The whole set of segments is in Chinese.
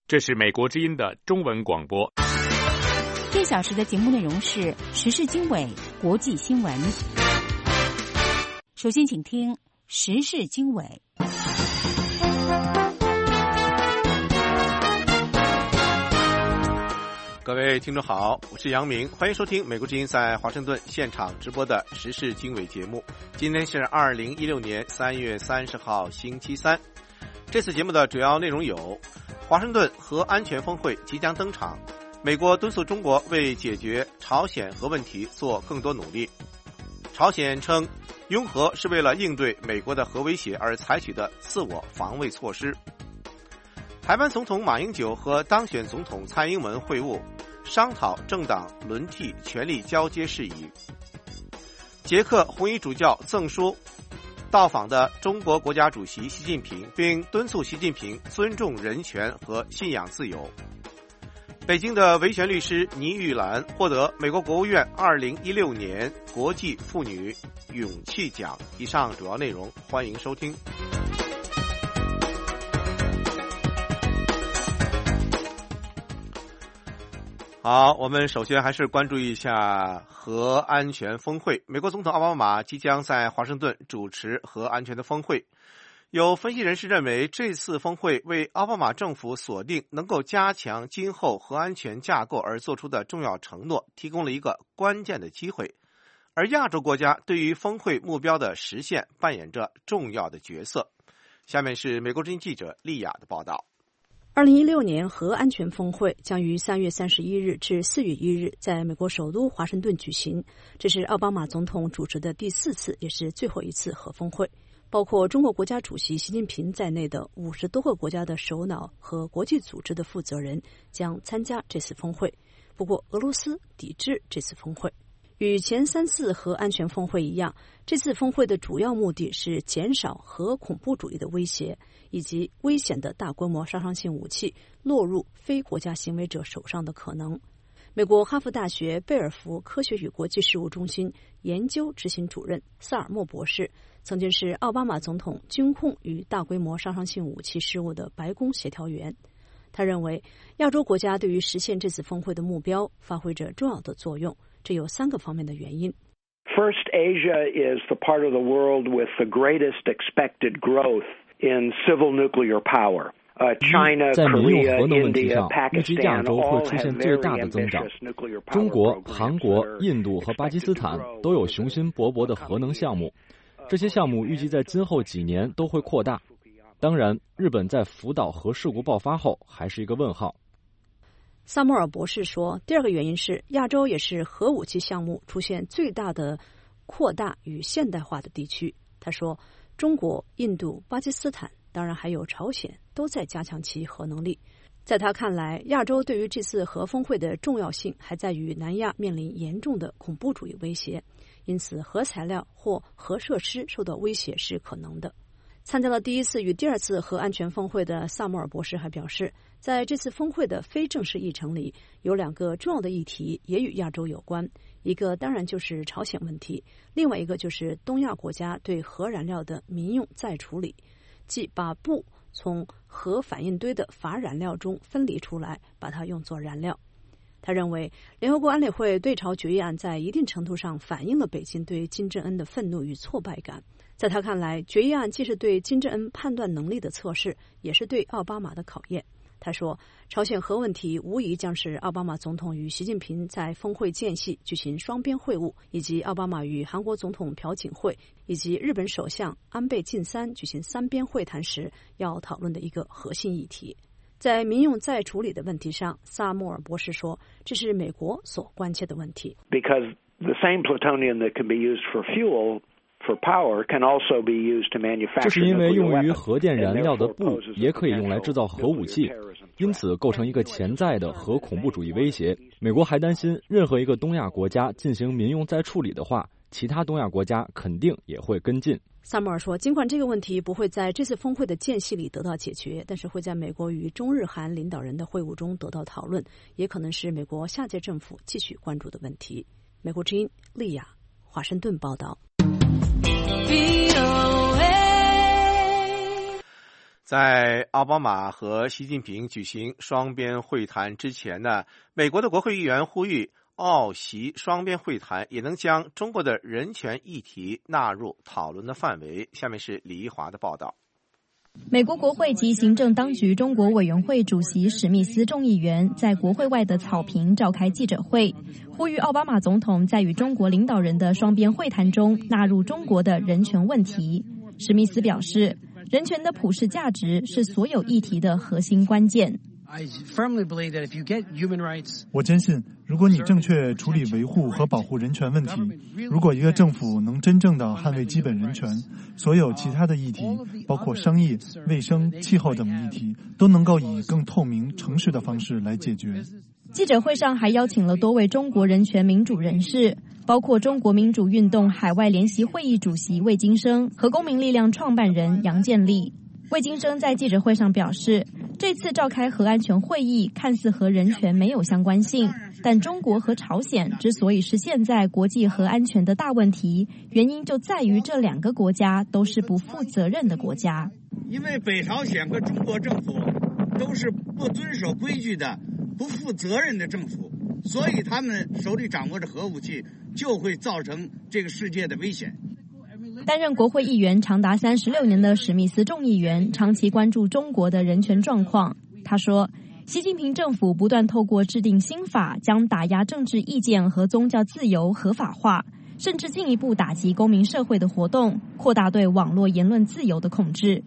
这是美国之音的中文广播。 1小时的节目内容是时事经纬、国际新闻。首先请听时事经纬。 各位听众好，我是杨明，欢迎收听美国之音在华盛顿现场直播的时事经纬节目。今天是2016年3月30号星期三。这次节目的主要内容有：华盛顿核安全峰会即将登场，美国敦促中国为解决朝鲜核问题做更多努力。朝鲜称拥核是为了应对美国的核威胁而采取的自我防卫措施。台湾总统马英九和当选总统蔡英文会晤，商讨政党轮替权力交接事宜。捷克红衣主教赠书到访的中国国家主席习近平，并敦促习近平尊重人权和信仰自由。北京的维权律师倪玉兰获得美国国务院2016年国际妇女勇气奖。以上主要内容，欢迎收听。好，我们首先还是关注一下核安全峰会。美国总统奥巴马即将在华盛顿主持核安全的峰会。有分析人士认为，这次峰会为奥巴马政府锁定能够加强今后核安全架构而做出的重要承诺提供了一个关键的机会，而亚洲国家对于峰会目标的实现扮演着重要的角色。下面是美国之音记者丽雅的报道。 2016年核安全峰会将于3月31日至4月1日在美国首都华盛顿举行，这是奥巴马总统主持的第4次也是最后一次核峰会。包括中国国家主席习近平在内的50多个国家的首脑和国际组织的负责人将参加这次峰会。不过俄罗斯抵制这次峰会。与前3次核安全峰会一样，这次峰会的主要目的是减少核恐怖主义的威胁，以及危险的大规模杀伤性武器落入非国家行为者手上的可能。美国哈佛大学贝尔福科学与国际事务中心研究执行主任萨尔默博士曾经是奥巴马总统军控与大规模杀伤性武器事务的白宫协调员。他认为，亚洲国家对于实现这次峰会的目标发挥着重要的作用，这有3个方面的原因。 First, Asia is the part of the world with the greatest expected growth in civil nuclear power. China, 在民用核能问题 Korea, 上，预计亚洲会出现最大的增长。中国、韩国、印度和巴基斯坦都有雄心勃勃的核能项目，这些项目预计在今后几年都会扩大。当然，日本在福岛核事故爆发后还是一个问号。 萨默尔博士说，第2个原因是亚洲也是核武器项目出现最大的扩大与现代化的地区。他说，中国、印度、巴基斯坦，当然还有朝鲜，都在加强其核能力。在他看来，亚洲对于这次核峰会的重要性还在于南亚面临严重的恐怖主义威胁，因此核材料或核设施受到威胁是可能的。参加了第1次与第2次核安全峰会的萨默尔博士还表示，在这次峰会的非正式议程里，有2个重要的议题也与亚洲有关，一个当然就是朝鲜问题，另外一个就是东亚国家对核燃料的民用再处理，即把钚从核反应堆的乏燃料中分离出来，把它用作燃料。他认为，联合国安理会对朝决议案在一定程度上反映了北京对金正恩的愤怒与挫败感。在他看来，决议案既是对金正恩判断能力的测试，也是对奥巴马的考验。他说，朝鲜核问题无疑将是奥巴马总统与习近平在峰会间隙举行双边会晤，以及奥巴马与韩国总统朴槿惠以及日本首相安倍晋三举行3边会谈时要讨论的一个核心议题。在民用再处理的问题上，萨默尔博士说，这是美国所关切的问题。 Because the same plutonium that can be used for fuel for power can also be used to manufacture. 这是因为用于核电燃料的钚也可以用来制造核武器，因此构成一个潜在的核恐怖主义威胁。美国还担心，任何一个东亚国家进行民用再处理的话，其他东亚国家肯定也会跟进。 萨默尔说，尽管这个问题不会在这次峰会的间隙里得到解决，但是会在美国与中日韩领导人的会晤中得到讨论，也可能是美国下届政府继续关注的问题。美国之音丽雅，华盛顿报道。 在奥巴马和习近平举行双边会谈之前呢，美国的国会议员呼吁澳习双边会谈也能将中国的人权议题纳入讨论的范围。下面是李一华的报道。 美国国会及行政当局中国委员会主席史密斯众议员在国会外的草坪召开记者会，呼吁奥巴马总统在与中国领导人的双边会谈中纳入中国的人权问题。史密斯表示，人权的普世价值是所有议题的核心关键。 我坚信，如果你正确处理维护和保护人权问题，如果一个政府能真正的捍卫基本人权，所有其他的议题，包括商业、卫生、气候等议题，都能够以更透明、诚实的方式来解决。 记者会上还邀请了多位中国人权民主人士，包括中国民主运动海外联席会议主席魏京生和公民力量创办人杨建立。魏京生在记者会上表示，这次召开核安全会议看似和人权没有相关性，但中国和朝鲜之所以是现在国际核安全的大问题，原因就在于这两个国家都是不负责任的国家。 因为北朝鲜和中国政府都是不遵守规矩的、不负责任的政府，所以他们手里掌握着核武器，就会造成这个世界的危险。 担任国会议员长达36年的史密斯众议员长期关注中国的人权状况。他说，习近平政府不断透过制定新法，将打压政治意见和宗教自由合法化，甚至进一步打击公民社会的活动，扩大对网络言论自由的控制。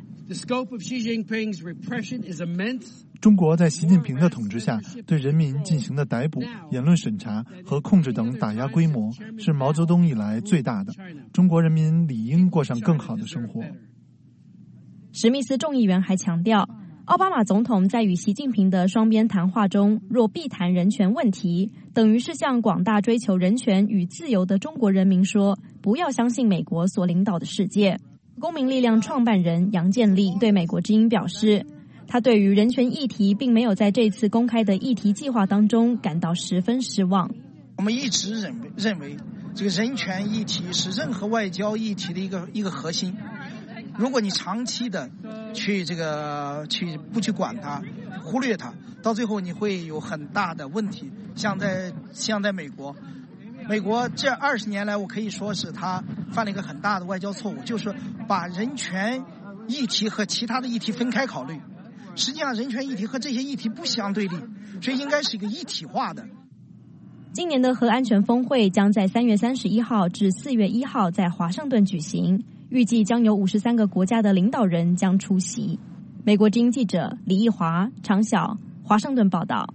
中国在习近平的统治下对人民进行的逮捕、言论审查和控制等打压规模是毛泽东以来最大的。中国人民理应过上更好的生活。 史密斯众议员还强调，奥巴马总统在与习近平的双边谈话中，若必谈人权问题，等于是向广大追求人权与自由的中国人民说，不要相信美国所领导的世界。公民力量创办人杨建立对美国之音表示，他对于人权议题并没有在这次公开的议题计划当中感到十分失望。 我们一直认为这个人权议题是任何外交议题的一个核心。如果你长期的不去管它，忽略它，到最后你会有很大的问题。像在美国这20年来，我可以说是他犯了一个很大的外交错误，就是把人权议题和其他的议题分开考虑。实际上人权议题和这些议题不相对立，所以应该是一个一体化的。 今年的核安全峰会将在3月31号至4月1号在华盛顿举行，预计将有53个国家的领导人将出席。美国之音记者李义华、常晓，华盛顿报道。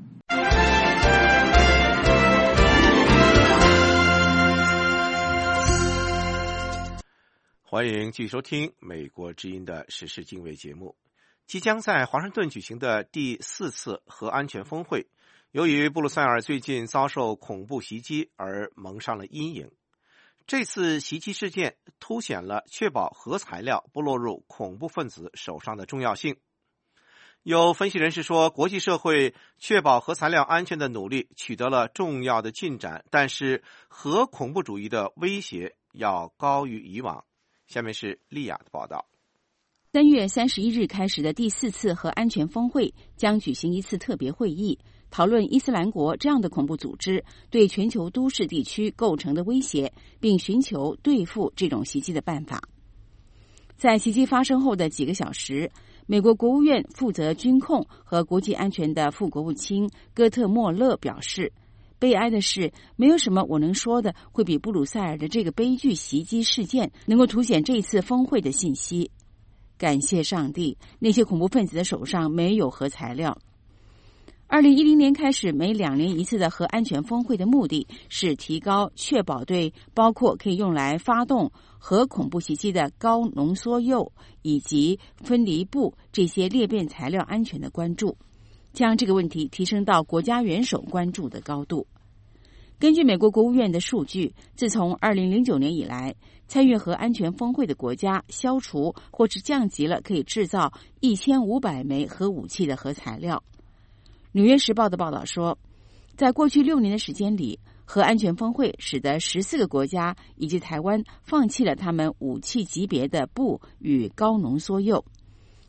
欢迎继续收听美国之音的时事经纬节目。即将在华盛顿举行的第4次核安全峰会，由于布鲁塞尔最近遭受恐怖袭击而蒙上了阴影。这次袭击事件凸显了确保核材料不落入恐怖分子手上的重要性。有分析人士说，国际社会确保核材料安全的努力取得了重要的进展，但是核恐怖主义的威胁要高于以往。下面是丽亚的报道。 3月31日开始的第4次核安全峰会将举行一次特别会议，讨论伊斯兰国这样的恐怖组织对全球都市地区构成的威胁，并寻求对付这种袭击的办法。在袭击发生后的几个小时，美国国务院负责军控和国际安全的副国务卿戈特莫勒表示，悲哀的是，没有什么我能说的会比布鲁塞尔的这个悲剧袭击事件能够凸显这次峰会的信息。感谢上帝，那些恐怖分子的手上没有核材料。2010年开始每2年一次的核安全峰会的目的是提高确保对包括可以用来发动核恐怖袭击的高浓缩铀以及分离布这些裂变材料安全的关注，将这个问题提升到国家元首关注的高度。根据美国国务院的数据，自从2009年以来，参与核安全峰会的国家消除或是降级了可以制造1500枚核武器的核材料。纽约时报的报道说，在过去6年的时间里，核安全峰会使得14个国家以及台湾放弃了他们武器级别的钚与高浓缩铀。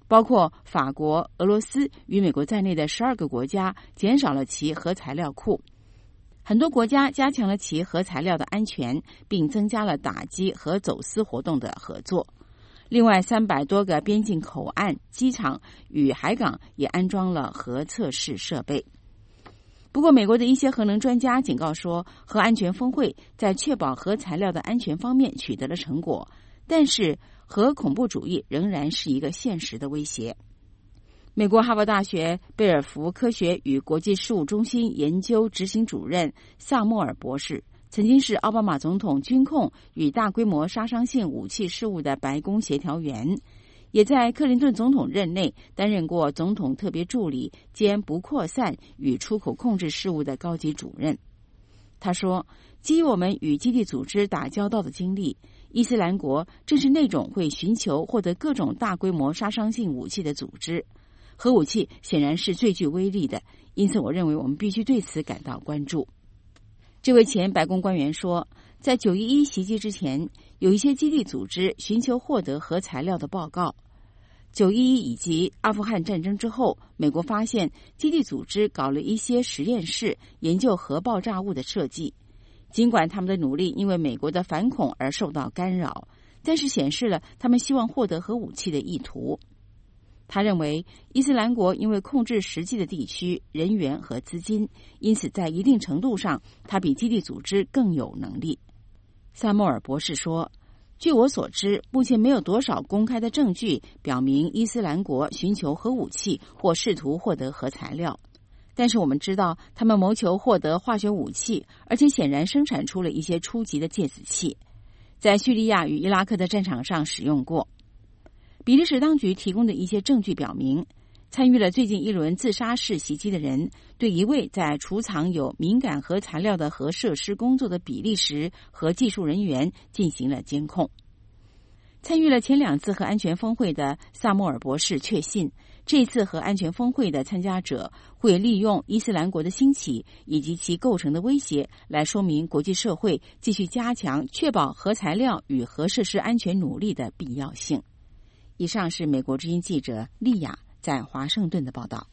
包括法国、俄罗斯与美国在内的12个国家减少了其核材料库。很多国家加强了其核材料的安全，并增加了打击核走私活动的合作。另外，300多个边境口岸、机场与海港也安装了核测试设备。不过，美国的一些核能专家警告说，核安全峰会在确保核材料的安全方面取得了成果，但是核恐怖主义仍然是一个现实的威胁。美国哈佛大学贝尔福科学与国际事务中心研究执行主任萨默尔博士曾经是奥巴马总统军控与大规模杀伤性武器事务的白宫协调员，也在克林顿总统任内担任过总统特别助理兼不扩散与出口控制事务的高级主任。他说，基于我们与基地组织打交道的经历，伊斯兰国正是那种会寻求获得各种大规模杀伤性武器的组织。核武器显然是最具威力的，因此我认为我们必须对此感到关注。这位前白宫官员说，在911袭击之前，有一些基地组织寻求获得核材料的报告。911以及阿富汗战争之后，美国发现基地组织搞了一些实验室研究核爆炸物的设计。尽管他们的努力因为美国的反恐而受到干扰，但是显示了他们希望获得核武器的意图。他认为伊斯兰国因为控制实际的地区、人员和资金，因此在一定程度上，他比基地组织更有能力。萨默尔博士说，据我所知，目前没有多少公开的证据表明伊斯兰国寻求核武器或试图获得核材料。但是我们知道，他们谋求获得化学武器，而且显然生产出了一些初级的芥子气，在叙利亚与伊拉克的战场上使用过。比利时当局提供的一些证据表明，参与了最近一轮自杀式袭击的人对一位在储藏有敏感核材料的核设施工作的比利时核技术人员进行了监控。参与了前2次核安全峰会的萨默尔博士确信，这次核安全峰会的参加者会利用伊斯兰国的兴起以及其构成的威胁，来说明国际社会继续加强确保核材料与核设施安全努力的必要性。以上是美国之音记者丽雅在华盛顿的报道。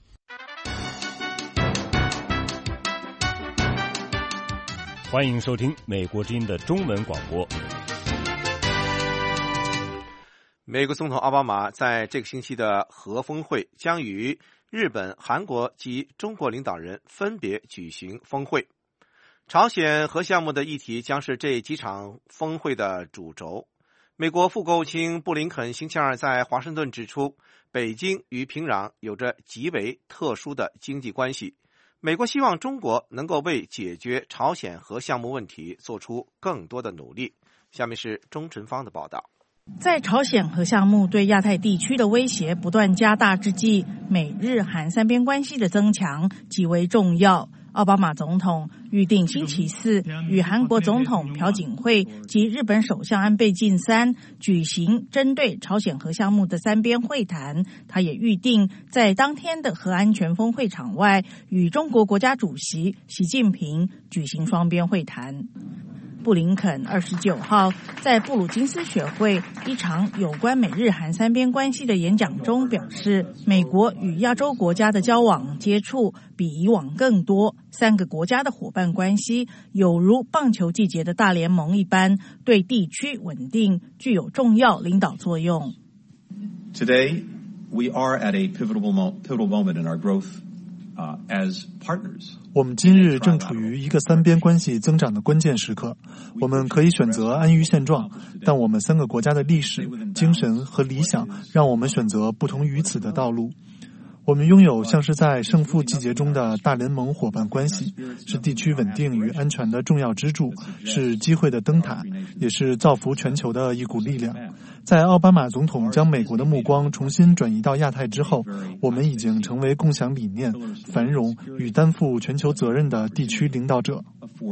欢迎收听美国之音的中文广播。 美国总统奥巴马在这个星期的核峰会将与日本、韩国及中国领导人分别举行峰会。朝鲜核项目的议题将是这几场峰会的主轴。美国副国务卿布林肯星期二在华盛顿指出，北京与平壤有着极为特殊的经济关系。美国希望中国能够为解决朝鲜核项目问题做出更多的努力。下面是钟晨芳的报道。 在朝鲜核项目对亚太地区的威胁不断加大之际，美日韩3边关系的增强极为重要。奥巴马总统预定星期4与韩国总统朴槿惠及日本首相安倍晋三举行针对朝鲜核项目的3边会谈。他也预定在当天的核安全峰会场外与中国国家主席习近平举行双边会谈。布林肯29号在布鲁金斯学会一场有关美日韩3边关系的演讲中表示，美国与亚洲国家的交往接触比以往更多，3个国家的伙伴关系有如棒球季节的大联盟一般，对地区稳定具有重要领导作用。 Today, we are at a pivotal moment in our growth as partners. 我们今日正处于一个3边关系增长的关键时刻。我们可以选择安于现状，但我们3个国家的历史、精神和理想让我们选择不同于此的道路。我们拥有像是在胜负季节中的大联盟伙伴关系，是地区稳定与安全的重要支柱，是机会的灯塔，也是造福全球的一股力量。在奥巴马总统将美国的目光重新转移到亚太之后，我们已经成为共享理念、繁荣与担负全球责任的地区领导者。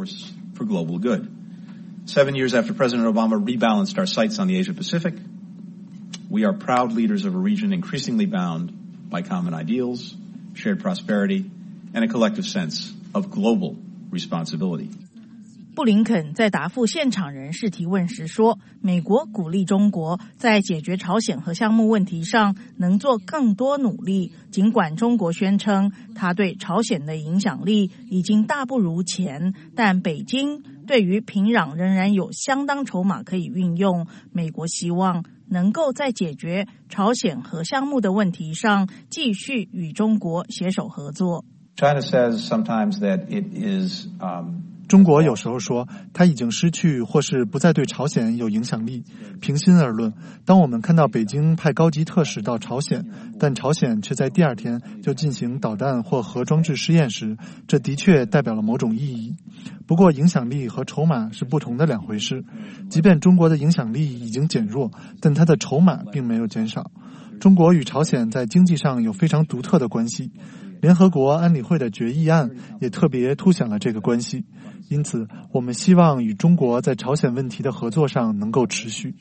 7 years after President Obama rebalanced our sights on the Asia-Pacific, we are proud leaders of a region increasingly bound by common ideals, shared prosperity, and a collective sense of global responsibility. 布林肯在答复现场人士提问时说，美国鼓励中国在解决朝鲜核项目问题上能做更多努力，尽管中国宣称他对朝鲜的影响力已经大不如前，但北京对于平壤仍然有相当筹码可以运用。美国希望能够在解决朝鲜核项目的问题上继续与中国携手合作。 China says sometimes that it is 中国有时候说它已经失去或是不再对朝鲜有影响力。平心而论，当我们看到北京派高级特使到朝鲜，但朝鲜却在第二天就进行导弹或核装置试验时，这的确代表了某种意义。不过影响力和筹码是不同的两回事。即便中国的影响力已经减弱，但它的筹码并没有减少。中国与朝鲜在经济上有非常独特的关系，联合国安理会的决议案也特别凸显了这个关系。因此，我们希望与中国在朝鲜问题的合作上能够持续。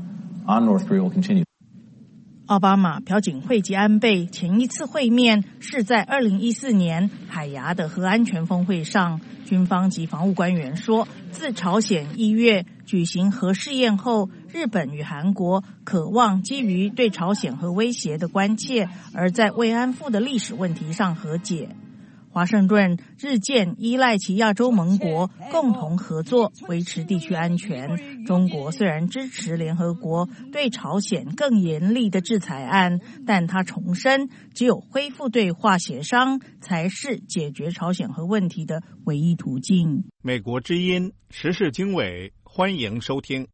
奥巴马朴槿惠及安倍前一次会面是在2014年海牙的核安全峰会上。军方及防务官员说，自朝鲜1月举行核试验后，日本与韩国渴望基于对朝鲜核威胁的关切，而在慰安妇的历史问题上和解。华盛顿日渐依赖其亚洲盟国共同合作维持地区安全。中国虽然支持联合国对朝鲜更严厉的制裁案，但他重申，只有恢复对话协商才是解决朝鲜核问题的唯一途径。 美国之音时事经纬，欢迎收听。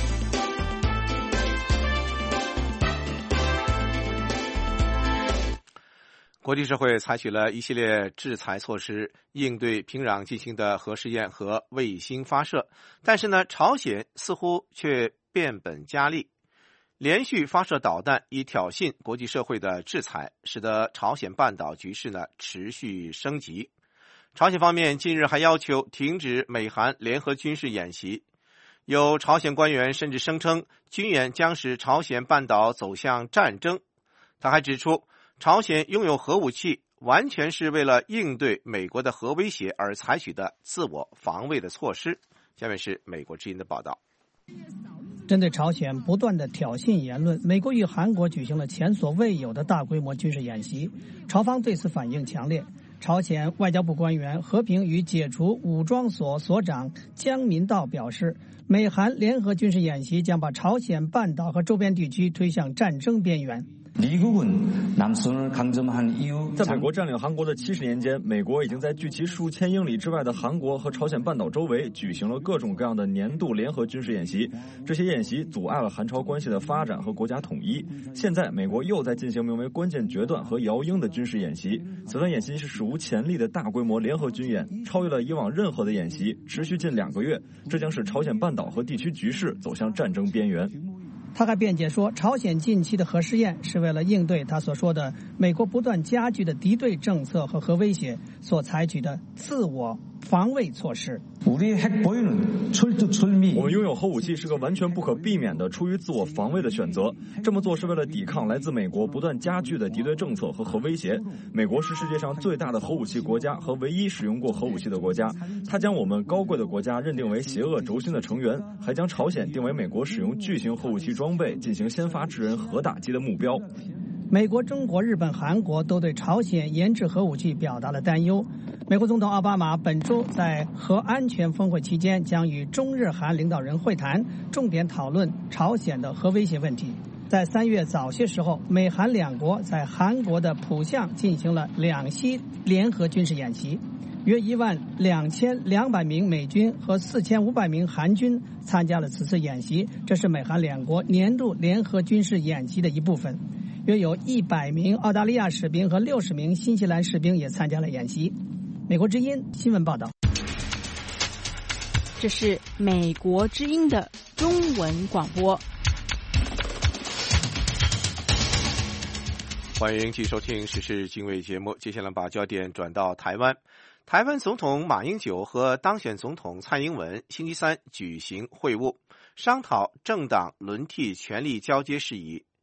国际社会采取了一系列制裁措施，应对平壤进行的核试验和卫星发射，但是呢，朝鲜似乎却变本加厉，连续发射导弹以挑衅国际社会的制裁，使得朝鲜半岛局势呢持续升级。朝鲜方面近日还要求停止美韩联合军事演习，有朝鲜官员甚至声称军演将使朝鲜半岛走向战争。他还指出，朝鲜拥有核武器完全是为了应对美国的核威胁而采取的自我防卫的措施。下面是美国之音的报道。 针对朝鲜不断的挑衅言论，美国与韩国举行了前所未有的大规模军事演习，朝方对此反应强烈。朝鲜外交部官员和平与解除武装所所长姜民道表示，美韩联合军事演习将把朝鲜半岛和周边地区推向战争边缘。 在美国占领韩国的70年间，美国已经在距其数千英里之外的韩国和朝鲜半岛周围举行了各种各样的年度联合军事演习。这些演习阻碍了韩朝关系的发展和国家统一。现在，美国又在进行名为“关键决断”和“姚鹰”的军事演习。此番演习是史无前例的大规模联合军演，超越了以往任何的演习，持续近2个月。这将使朝鲜半岛和地区局势走向战争边缘。 他还辩解说，朝鲜近期的核试验是为了应对他所说的美国不断加剧的敌对政策和核威胁所采取的自我防卫措施。 我们拥有核武器是个完全不可避免的出于自我防卫的选择，这么做是为了抵抗来自美国不断加剧的敌对政策和核威胁。美国是世界上最大的核武器国家和唯一使用过核武器的国家，它将我们高贵的国家认定为邪恶轴心的成员，还将朝鲜定为美国使用巨型核武器装备进行先发制人核打击的目标。 美国、中国、日本、韩国都对朝鲜研制核武器表达了担忧。美国总统奥巴马本周在核安全峰会期间将与中日韩领导人会谈，重点讨论朝鲜的核威胁问题。在3月早些时候，美韩两国在韩国的浦项进行了2栖联合军事演习，约12200名美军和4500名韩军参加了此次演习，这是美韩两国年度联合军事演习的一部分。约有100名澳大利亚士兵和60名新西兰士兵也参加了演习。美国之音新闻报道。 这是美国之音的中文广播。 欢迎继续收听时事经纬节目。接下来把焦点转到台湾。台湾总统马英九和当选总统蔡英文星期三举行会晤，商讨政党轮替权力交接事宜。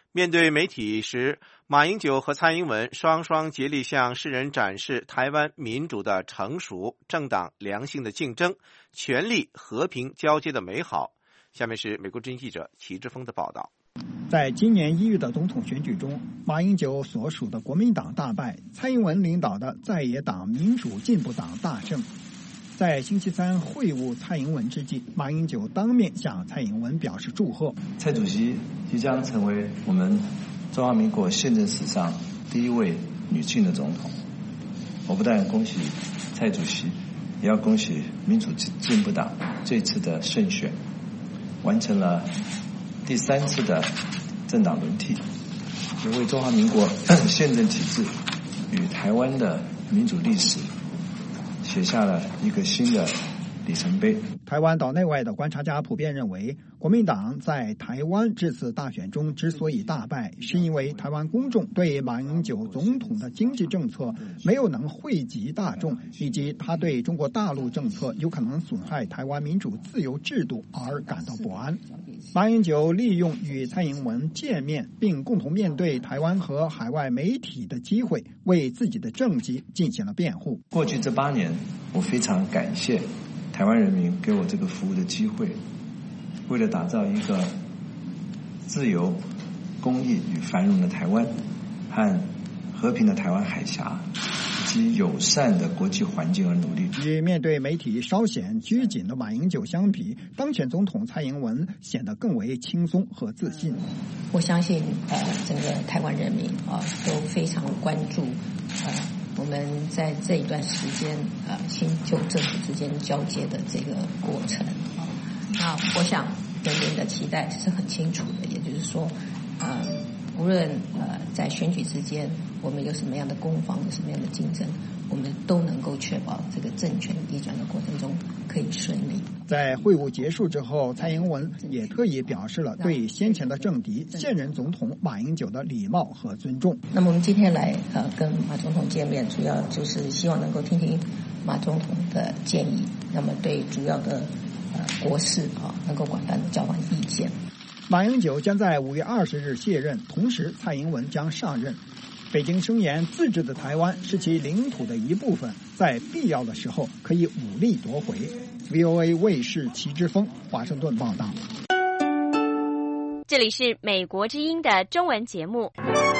面对媒体时，马英九和蔡英文双双竭力向世人展示台湾民主的成熟、政党良性的竞争、权力和平交接的美好。下面是美国之音记者齐志峰的报道。 在今年1月的总统选举中，马英九所属的国民党大败，蔡英文领导的在野党民主进步党大胜。在星期三会晤蔡英文之际，马英九当面向蔡英文表示祝贺。 蔡主席即将成为我们中华民国宪政史上第一位女性的总统。我不但恭喜蔡主席，也要恭喜民主进步党这次的胜选，完成了第3次的政党轮替，也为中华民国宪政体制与台湾的民主历史写下了一个新的里程碑。 台湾岛内外的观察家普遍认为，国民党在台湾这次大选中之所以大败，是因为台湾公众对马英九总统的经济政策没有能惠及大众，以及他对中国大陆政策有可能损害台湾民主自由制度而感到不安。马英九利用与蔡英文见面并共同面对台湾和海外媒体的机会，为自己的政绩进行了辩护。 过去这8年，我非常感谢台湾人民给我这个服务的机会，为了打造一个自由、公义与繁荣的台湾和和平的台湾海峡以及友善的国际环境而努力。 与面对媒体稍显拘谨的马英九相比，当选总统蔡英文显得更为轻松和自信。 我相信整个台湾人民都非常关注我们在这一段时间新旧政府之间交接的这个过程那我想人民的期待是很清楚的，也就是说无论在选举之间我们有什么样的攻防，有什么样的竞争，我们都能够确保这个政权移转的过程中可以顺利。 在会晤结束之后，蔡英文也特意表示了对先前的政敌现任总统马英九的礼貌和尊重。 那么我们今天来跟马总统见面，主要就是希望能够听听马总统的建议，那么对主要的国事能够广泛的交换意见。 马英九将在5月20日卸任，同时蔡英文将上任。北京声言自治的台湾是其领土的一部分，在必要的时候可以武力夺回。VOA 卫视齐之峰华盛顿报道。 这里是美国之音的中文节目。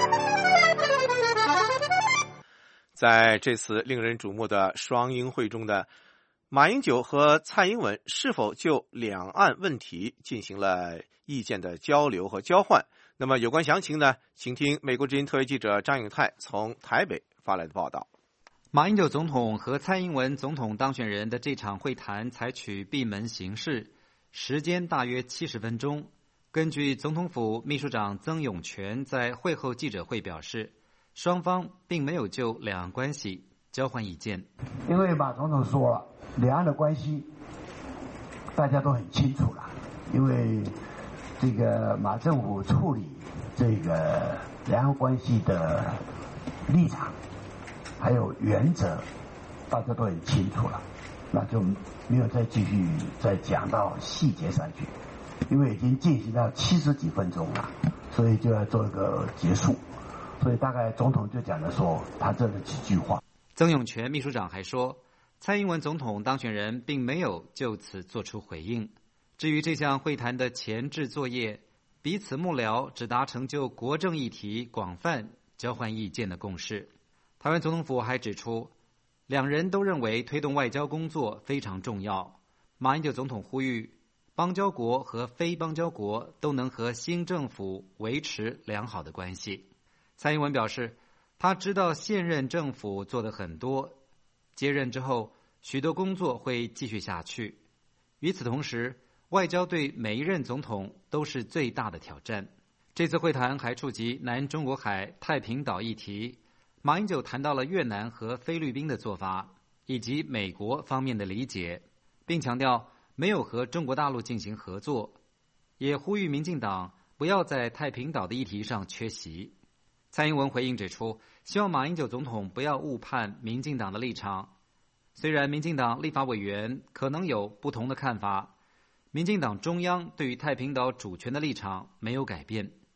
在这次令人瞩目的双英会中的马英九和蔡英文是否就两岸问题进行了意见的交流和交换？那么有关详情呢，请听美国之音特约记者张永泰从台北发来的报道。 马英九总统和蔡英文总统当选人的这场会谈采取闭门形式，时间大约70分钟。根据总统府秘书长曾永权在会后记者会表示，双方并没有就两岸关系交换意见。 因为马总统说了，两岸的关系大家都很清楚了，因为这个马政府处理这个两岸关系的立场还有原则大家都很清楚了，那就没有再继续再讲到细节上去，因为已经进行到70几分钟了，所以就要做一个结束，所以大概总统就讲了说他这几句话。 曾永权秘书长还说，蔡英文总统当选人并没有就此做出回应。至于这项会谈的前置作业，彼此幕僚只达成就国政议题广泛交换意见的共识。台湾总统府还指出，两人都认为推动外交工作非常重要。马英九总统呼吁邦交国和非邦交国都能和新政府维持良好的关系。蔡英文表示，他知道现任政府做得很多，接任之后许多工作会继续下去。与此同时，外交对每一任总统都是最大的挑战。这次会谈还触及南中国海、太平岛议题，马英九谈到了越南和菲律宾的做法，以及美国方面的理解，并强调没有和中国大陆进行合作，也呼吁民进党不要在太平岛的议题上缺席。蔡英文回应指出，希望马英九总统不要误判民进党的立场。虽然民进党立法委员可能有不同的看法，民进党中央对于太平岛主权的立场没有改变。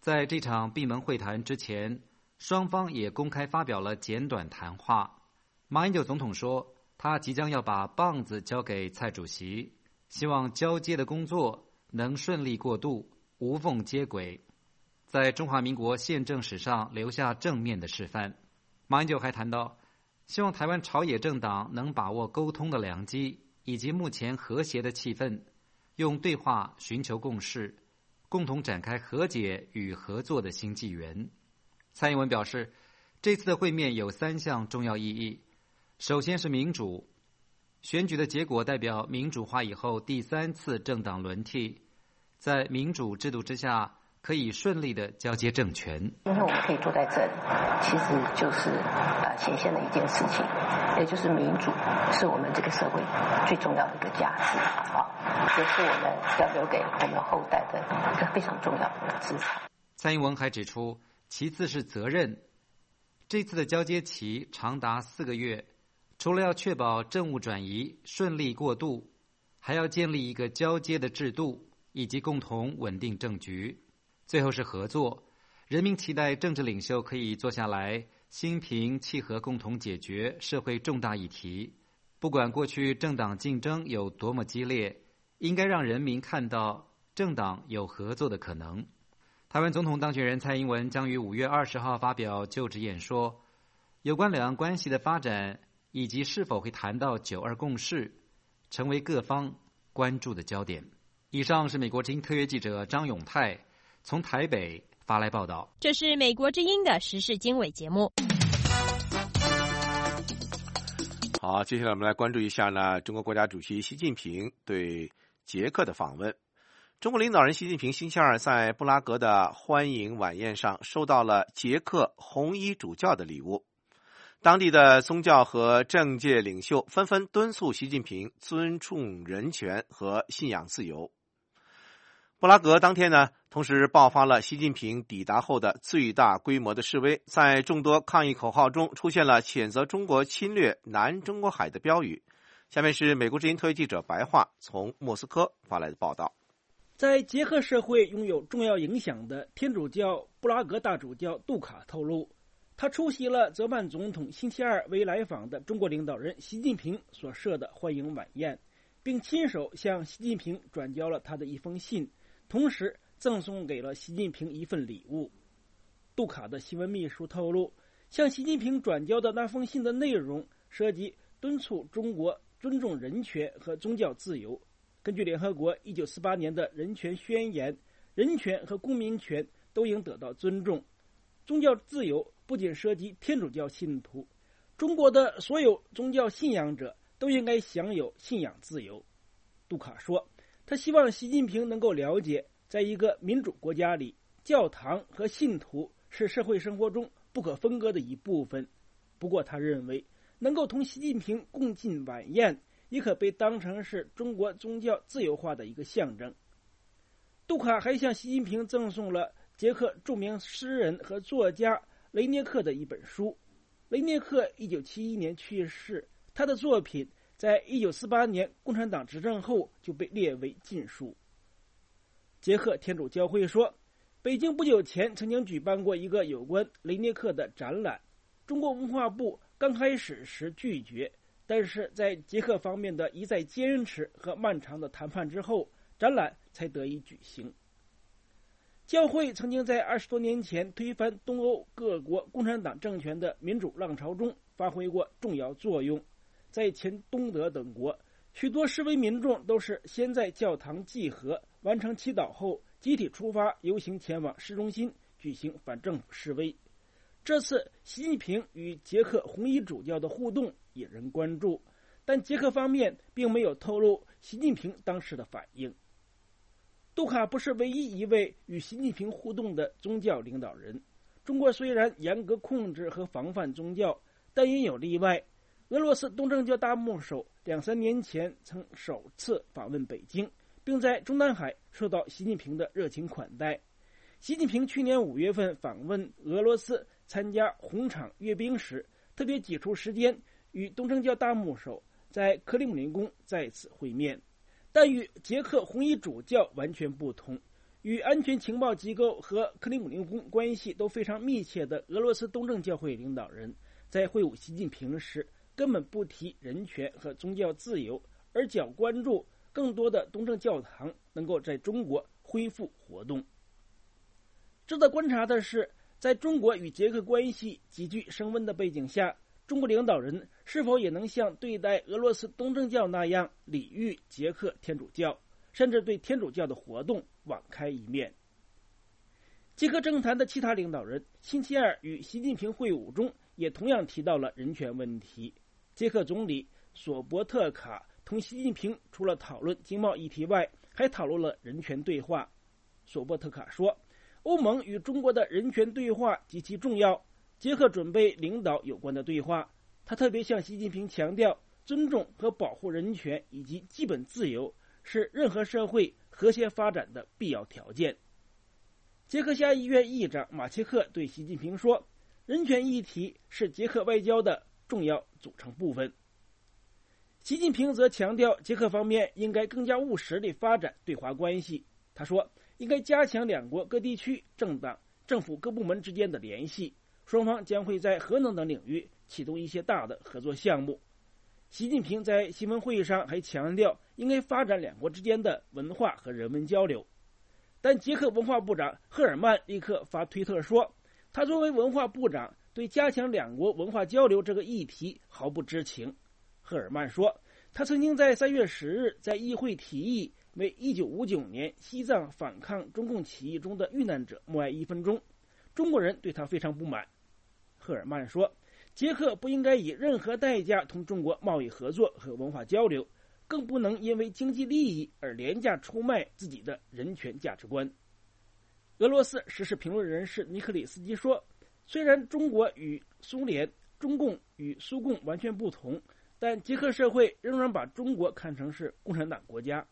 在这场闭门会谈之前，双方也公开发表了简短谈话。马英九总统说，他即将要把棒子交给蔡主席，希望交接的工作能顺利过渡，无缝接轨，在中华民国宪政史上留下正面的示范。马英九还谈到，希望台湾朝野政党能把握沟通的良机，以及目前和谐的气氛，用对话寻求共识，共同展开和解与合作的新纪元。蔡英文表示，这次的会面有3项重要意义。首先是民主，选举的结果代表民主化以后第3次政党轮替，在民主制度之下，可以顺利的交接政权。 因为我们可以坐在这里，其实就是显现了一件事情，也就是民主是我们这个社会最重要的一个价值也是我们要留给我们后代的一个非常重要的资产。 蔡英文还指出，其次是责任。这次的交接期长达4个月，除了要确保政务转移顺利过渡，还要建立一个交接的制度，以及共同稳定政局。最后是合作，人民期待政治领袖可以坐下来，心平气和共同解决社会重大议题。不管过去政党竞争有多么激烈，应该让人民看到政党有合作的可能。台湾总统当选人蔡英文将于5月20号发表就职演说，有关两岸关系的发展以及是否会谈到9·2共识，成为各方关注的焦点。以上是美国之音特约记者张永泰从台北发来报道。 这是美国之音的时事经纬节目。 好，接下来我们来关注一下呢，中国国家主席习近平对捷克的访问。中国领导人习近平星期二在布拉格的欢迎晚宴上收到了捷克红衣主教的礼物。当地的宗教和政界领袖纷纷敦促习近平尊重人权和信仰自由。布拉格当天呢，同时爆发了习近平抵达后的最大规模的示威，在众多抗议口号中出现了谴责中国侵略南中国海的标语。下面是美国之音特约记者白桦从莫斯科发来的报道。 在捷克社会拥有重要影响的天主教布拉格大主教杜卡透露，他出席了泽曼总统星期二为来访的中国领导人习近平所设的欢迎晚宴，并亲手向习近平转交了他的一封信，同时赠送给了习近平一份礼物。杜卡的新闻秘书透露，向习近平转交的那封信的内容涉及敦促中国尊重人权和宗教自由。根据联合国1948年的人权宣言，人权和公民权都应得到尊重。宗教自由不仅涉及天主教信徒，中国的所有宗教信仰者都应该享有信仰自由。杜卡说，他希望习近平能够了解，在一个民主国家里，教堂和信徒是社会生活中不可分割的一部分。不过他认为，能够同习近平共进晚宴也可被当成是中国宗教自由化的一个象征。杜卡还向习近平赠送了捷克著名诗人和作家雷涅克的一本书。雷涅克1971年去世，他的作品在1948年共产党执政后就被列为禁书。捷克天主教会说，北京不久前曾经举办过一个有关雷涅克的展览，中国文化部刚开始时拒绝，但是在捷克方面的一再坚持和漫长的谈判之后，展览才得以举行。教会曾经在20多年前推翻东欧各国共产党政权的民主浪潮中发挥过重要作用。在前东德等国，许多示威民众都是先在教堂祭和，完成祈祷后集体出发游行前往市中心举行反政府示威。这次习近平与捷克红衣主教的互动引人关注，但捷克方面并没有透露习近平当时的反应。杜卡不是唯一一位与习近平互动的宗教领导人。中国虽然严格控制和防范宗教，但也有例外。俄罗斯东正教大牧首2-3年前曾首次访问北京，并在中南海受到习近平的热情款待。习近平去年5月份访问俄罗斯参加红场阅兵时，特别挤出时间与东正教大牧首在克里姆林宫再次会面。但与捷克红衣主教完全不同， 与安全情报机构和克里姆林宫关系都非常密切的俄罗斯东正教会领导人，在会晤习近平时根本不提人权和宗教自由，而较关注更多的东正教堂能够在中国恢复活动。值得观察的是，在中国与捷克关系急剧升温的背景下，中国领导人是否也能像对待俄罗斯东正教那样礼遇捷克天主教，甚至对天主教的活动网开一面？捷克政坛的其他领导人星期二与习近平会晤中也同样提到了人权问题。捷克总理索波特卡同习近平除了讨论经贸议题外，还讨论了人权对话。索波特卡说，欧盟与中国的人权对话极其重要，捷克准备领导有关的对话。他特别向习近平强调，尊重和保护人权以及基本自由是任何社会和谐发展的必要条件。捷克下议院议长马切克对习近平说，人权议题是捷克外交的重要组成部分。习近平则强调，捷克方面应该更加务实地发展对华关系。他说，应该加强两国各地区政党、政府各部门之间的联系，双方将会在核能等领域启动一些大的合作项目。习近平在新闻会议上还强调，应该发展两国之间的文化和人文交流。但捷克文化部长赫尔曼立刻发推特说，他作为文化部长对加强两国文化交流这个议题毫不知情。赫尔曼说，他曾经在3月10日在议会提议为1959年西藏反抗中共起义中的遇难者默哀1分钟，中国人对他非常不满。赫尔曼说，捷克不应该以任何代价同中国贸易合作和文化交流，更不能因为经济利益而廉价出卖自己的人权价值观。俄罗斯时事评论人士尼克里斯基说，虽然中国与苏联、中共与苏共完全不同，但捷克社会仍然把中国看成是共产党国家。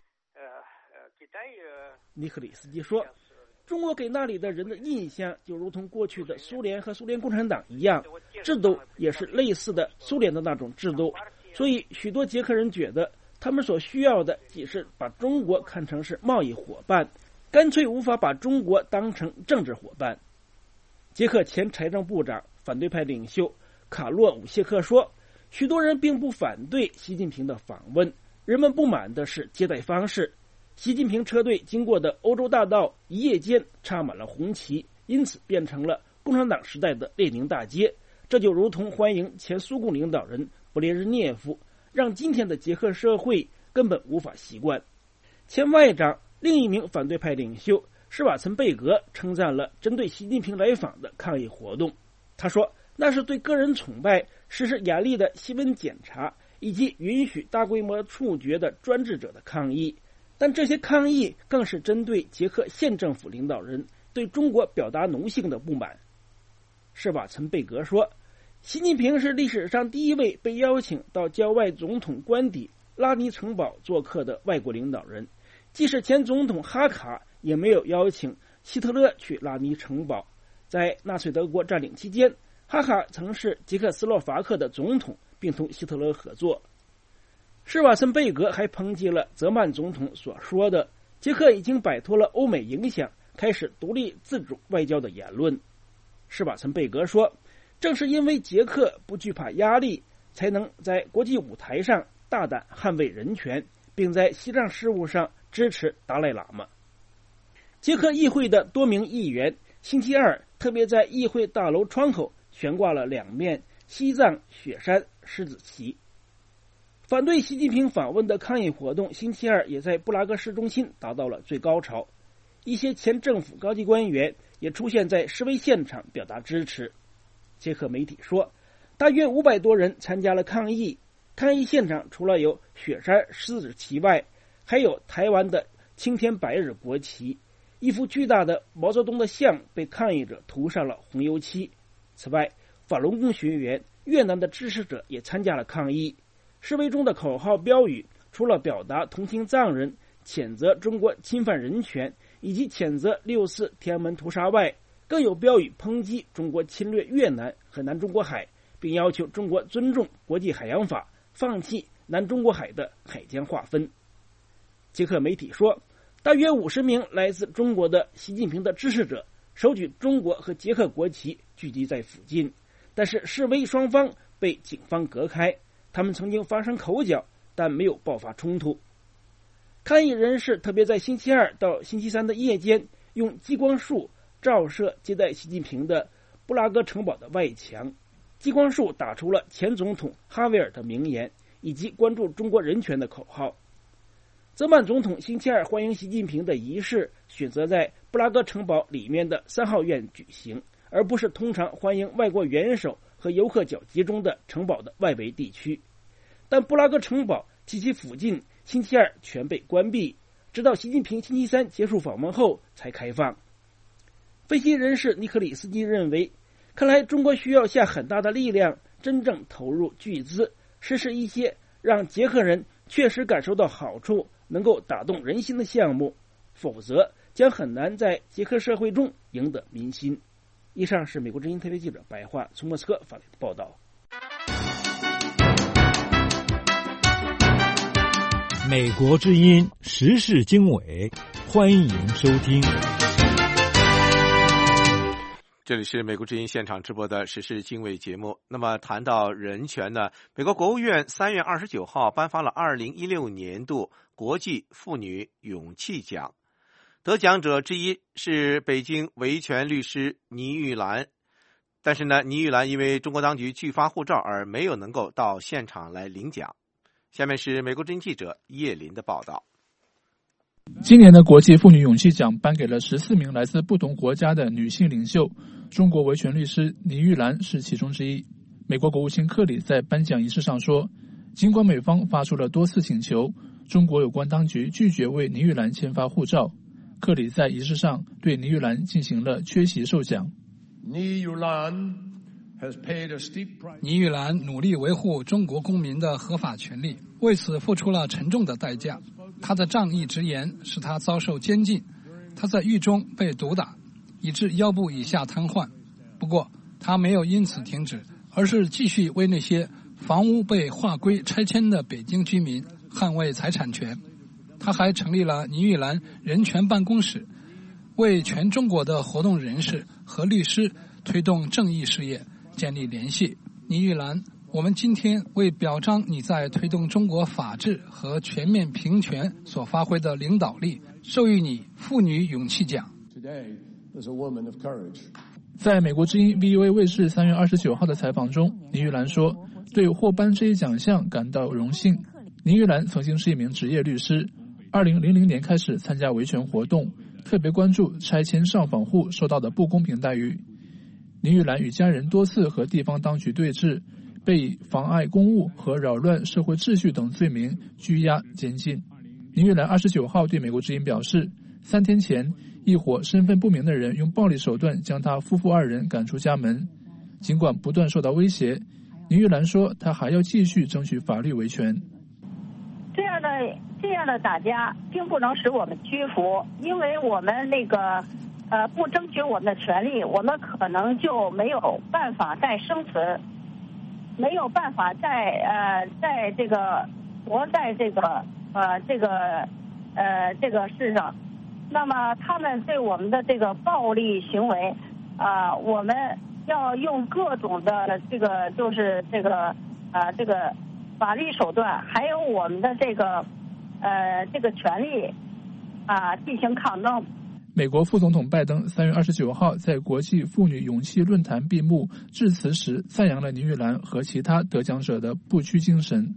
尼克里斯基说，中国给那里的人的印象就如同过去的苏联和苏联共产党一样，制度也是类似的苏联的那种制度，所以许多捷克人觉得他们所需要的只是把中国看成是贸易伙伴，干脆无法把中国当成政治伙伴。捷克前财政部长、反对派领袖卡洛伍谢克说，许多人并不反对习近平的访问，人们不满的是接待方式。习近平车队经过的欧洲大道一夜间插满了红旗，因此变成了共产党时代的列宁大街。这就如同欢迎前苏共领导人勃列日涅夫，让今天的捷克社会根本无法习惯。前外长、另一名反对派领袖施瓦岑贝格称赞了针对习近平来访的抗议活动。他说，那是对个人崇拜、实施严厉的细温检查以及允许大规模处决的专制者的抗议。但这些抗议更是针对捷克县政府领导人对中国表达农性的不满。施瓦岑贝格说，习近平是历史上第一位被邀请到郊外总统官邸拉尼城堡做客的外国领导人，即使前总统哈卡也没有邀请希特勒去拉尼城堡。在纳粹德国占领期间，哈卡曾是捷克斯洛伐克的总统，并同希特勒合作。施瓦岑贝格还抨击了泽曼总统所说的捷克已经摆脱了欧美影响，开始独立自主外交的言论。施瓦岑贝格说，正是因为捷克不惧怕压力，才能在国际舞台上大胆捍卫人权，并在西藏事务上支持达赖喇嘛。捷克议会的多名议员星期二特别在议会大楼窗口悬挂了2面西藏雪山狮子旗。反对习近平访问的抗议活动星期二也在布拉格市中心达到了最高潮，一些前政府高级官员也出现在示威现场表达支持。捷克媒体说，大约500多人参加了抗议。抗议现场除了有雪山狮子旗外，还有台湾的青天白日国旗，一幅巨大的毛泽东的像被抗议者涂上了红油漆。此外，法轮功学员、越南的支持者也参加了抗议。示威中的口号标语除了表达同情藏人、谴责中国侵犯人权以及谴责6·4天安门屠杀外，更有标语抨击中国侵略越南和南中国海，并要求中国尊重国际海洋法，放弃南中国海的海疆划分。捷克媒体说， 大约50名来自中国的习近平的支持者手举中国和捷克国旗聚集在附近，但是示威双方被警方隔开，他们曾经发生口角，但没有爆发冲突。抗议人士特别在星期二到星期三的夜间用激光束照射接待习近平的布拉格城堡的外墙，激光束打出了前总统哈维尔的名言以及关注中国人权的口号。泽曼总统星期二欢迎习近平的仪式选择在布拉格城堡里面的3号院举行，而不是通常欢迎外国元首和游客较集中的城堡的外围地区。但布拉格城堡及其附近星期二全被关闭，直到习近平星期三结束访问后才开放。分析人士尼克里斯基认为，看来中国需要下很大的力量，真正投入巨资，实施一些让捷克人确实感受到好处，能够打动人心的项目，否则将很难在捷克社会中赢得民心。以上是美国之音特别记者白桦从莫斯科发来的报道。 美国之音时事经纬，欢迎收听。 这里是美国之音现场直播的时事经纬节目。那么谈到人权呢，美国国务院3月29号颁发了2016年度国际妇女勇气奖，得奖者之一是北京维权律师倪玉兰。但是呢，倪玉兰因为中国当局拒发护照而没有能够到现场来领奖。下面是美国之音记者叶林的报道。 今年的国际妇女勇气奖颁给了14名来自不同国家的女性领袖，中国维权律师倪玉兰是其中之一。美国国务卿克里在颁奖仪式上说，尽管美方发出了多次请求，中国有关当局拒绝为倪玉兰签发护照。克里在仪式上对倪玉兰进行了缺席授奖。 倪玉兰努力维护中国公民的合法权利，为此付出了沉重的代价。她的仗义直言使她遭受监禁，她在狱中被毒打，以致腰部以下瘫痪。不过她没有因此停止，而是继续为那些房屋被划归拆迁的北京居民捍卫财产权。她还成立了倪玉兰人权办公室，为全中国的活动人士和律师推动正义事业建立联系。倪玉兰，我们今天为表彰你在推动中国法治和全面平权所发挥的领导力，授予你妇女勇气奖。 在美国之音 VOA 卫视3月29号的采访中，倪玉兰说，对获颁这一奖项感到荣幸。倪玉兰曾经是一名职业律师，2000年开始参加维权活动，特别关注拆迁上访户受到的不公平待遇。倪玉兰与家人多次和地方当局对峙，被以妨碍公务和扰乱社会秩序等罪名拘押监禁。倪玉兰29号对美国之音表示，3天前一伙身份不明的人用暴力手段将他夫妇2人赶出家门。尽管不断受到威胁，倪玉兰说她还要继续争取法律维权。 这样的打压并不能使我们屈服，因为我们不争取我们的权利，我们可能就没有办法再生存，没有办法在这个活在这个世上。那么他们对我们的这个暴力行为，我们要用各种的这个法律手段，还有我们的这个权利进行抗争。 美国副总统拜登3月29号在国际妇女勇气论坛闭幕致辞时，赞扬了倪玉兰和其他得奖者的不屈精神。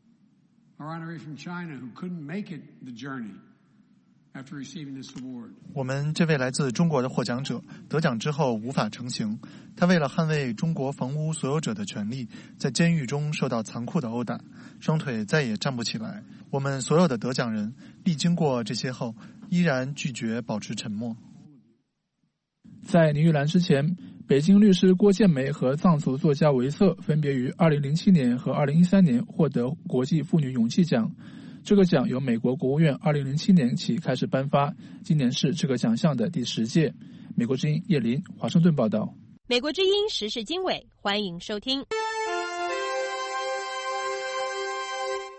我们这位来自中国的获奖者得奖之后无法成行，他为了捍卫中国房屋所有者的权利，在监狱中受到残酷的殴打，双腿再也站不起来。我们所有的得奖人历经过这些后，依然拒绝保持沉默。 在倪玉兰之前，北京律师郭建梅和藏族作家维瑟分别于2007年和2013年获得国际妇女勇气奖。这个奖由美国国务院2007年起开始颁发，今年是这个奖项的第10届。美国之音叶林，华盛顿报道。 美国之音时事经纬，欢迎收听。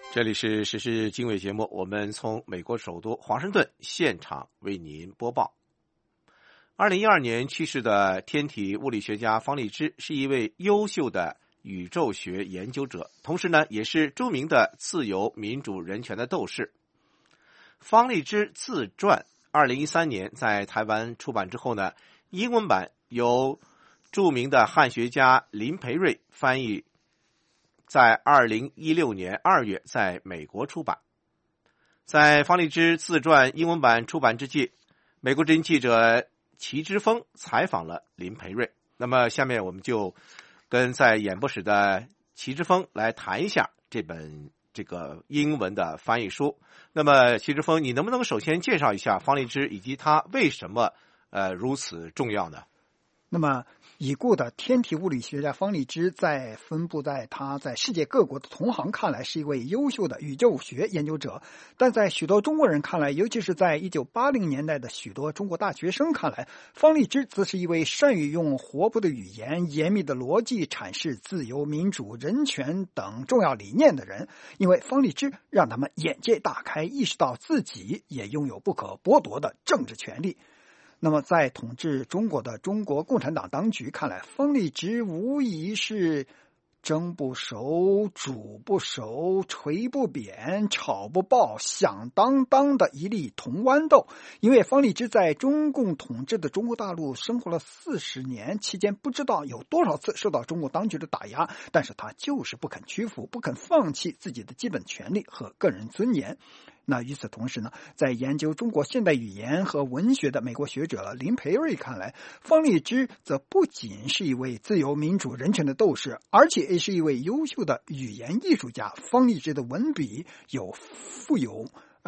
这里是时事经纬节目，我们从美国首都华盛顿现场为您播报。2012年去世的天体物理学家方励之是一位优秀的宇宙学研究者，同时呢，也是著名的自由民主人权的斗士。方励之自传2013年在台湾出版之后呢，英文版由著名的汉学家林培瑞翻译，在2016年2月在美国出版。在方励之自传英文版出版之际，美国之音记者齐之锋采访了林培瑞。那么下面我们就跟在演播室的齐之锋来谈一下这个英文的翻译书。那么齐之锋，你能不能首先介绍一下方励之以及他为什么如此重要呢？ 那么已故的天体物理学家方励之分布在他在世界各国的同行看来是一位优秀的宇宙学研究者，但在许多中国人看来，尤其是在1980年代的许多中国大学生看来，方励之则是一位善于用活泼的语言、严密的逻辑阐释自由、民主、人权等重要理念的人。因为方励之让他们眼界大开，意识到自己也拥有不可剥夺的政治权利。那么在统治中国的中国共产党当局看来，方励之无疑是蒸不熟、煮不熟、锤不扁、炒不爆、响当当的一粒铜豌豆。因为方励之在中共统治的中国大陆生活了40年，期间不知道有多少次受到中国当局的打压，但是他就是不肯屈服，不肯放弃自己的基本权利和个人尊严。那与此同时呢，在研究中国现代语言和文学的美国学者林培瑞看来，方励之则不仅是一位自由民主人权的斗士，而且也是一位优秀的语言艺术家。方励之的文笔富有